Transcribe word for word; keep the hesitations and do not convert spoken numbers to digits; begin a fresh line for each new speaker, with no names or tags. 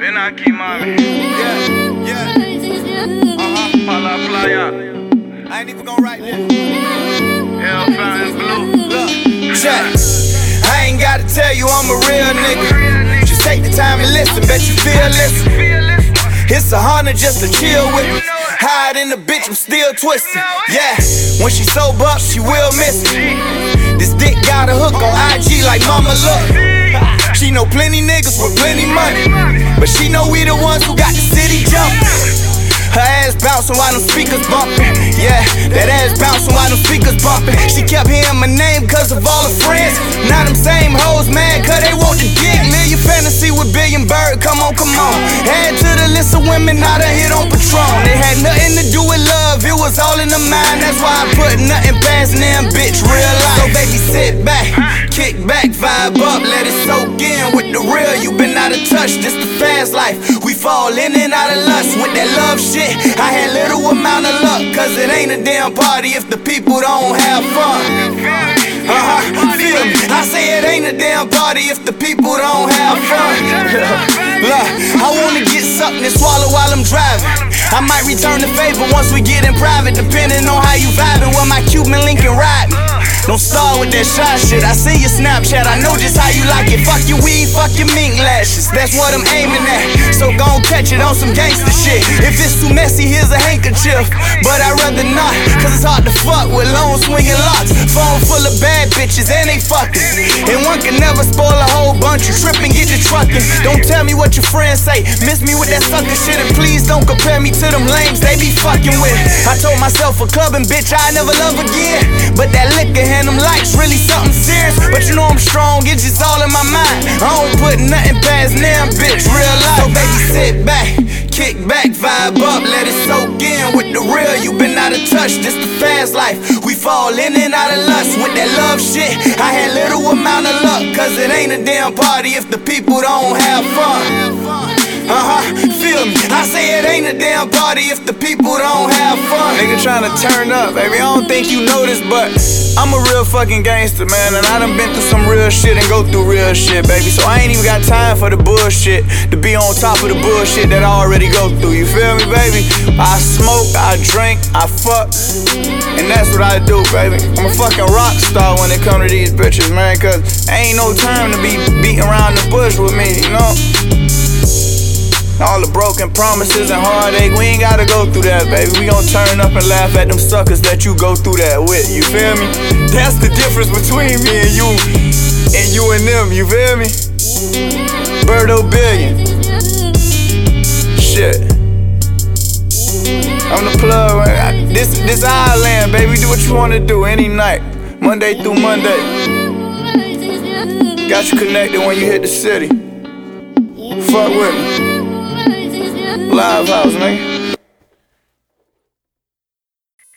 Ven aquí, mami.
Yeah, yeah. Uh-huh.
Pa' la playa.
I ain't even gonna write this.
Hellfire and blue.
Look, check. I ain't gotta tell you I'm a real nigga. Just take the time and listen, bet you feel this. It's a hundred just to chill with me. Hide in the bitch, I'm still twisting. Yeah, when she sober up, she will miss me. This dick got a hook on I G like mama look. She know plenty niggas with plenty money, but she know we the ones who got the city jumping. Her ass bouncing while them speakers bumping. Yeah, that ass bouncing while them speakers bumping. She kept hearing my name cause of all her friends. Now them same hoes mad cause they want the dick. Live your fantasy with Billion Bird, come on, come on. Add to the list of women I done hit on Patron. They had nothing to do with love, it was all in the mind. That's why I put nothing past them, bitch, real life. So baby sit back, kick back, vibe up, let it soak in. With the real, you been out of touch, this the fast life. We fall in and out of lust with that love shit. I had little amount of luck, cause it ain't a damn party if the people don't have fun. Uh-huh, feel me? I say it ain't a damn party if the people don't have fun. Look, I wanna get something to swallow while I'm driving. I might return the favor once we get in private, depending on how you vibing. With my Cuban Lincoln riding. Don't start with that shy shit. I see your Snapchat, I know just how you like it. Fuck your weed, fuck your mink lashes. That's what I'm aiming at. So gon' catch it on some gangster shit. If it's too messy, here's a handkerchief. But I'd rather not, cause it's hard to fuck with long swinging locks. Phone full of bad bitches and they fucking. And one can never spoil a whole bunch. You trip and get to trucking. Don't tell me what your friends say. Miss me with that sucker shit. And please don't compare me to them lames they be fucking with. I told myself a clubbing bitch I never love again. But that liquor and them likes really something serious. But you know I'm strong, it's just all in my mind. I don't put nothing past them, bitch, real life. So baby sit back, kick back, vibe up, let it soak in. With the real, you been out of touch, this the fast life. We fall in and out of lust with that love shit. I had little amount of luck, cause it ain't a damn party if the people don't have fun. Uh-huh, feel me? I say it ain't a damn party if the people don't have fun. Nigga tryna turn up, baby, I don't think you know this, but I'm a real fucking gangster, man, and I done been through some real shit and go through real shit, baby. So I ain't even got time for the bullshit, to be on top of the bullshit that I already go through, you feel me, baby? I smoke, I drink, I fuck, and that's what I do, baby. I'm a fucking rock star when it come to these bitches, man, cause ain't no time to be beating around the bush with me, you know? All the broken promises and heartache, we ain't gotta go through that, baby. We gon' turn up and laugh at them suckers that you go through that with, you feel me? That's the difference between me and you, and you and them, you feel me? Birdo Billion. Shit. I'm the plug, man. This, this our land, baby. Do what you wanna do any night, Monday through Monday. Got you connected when you hit the city. Fuck with me. Live house, nigga.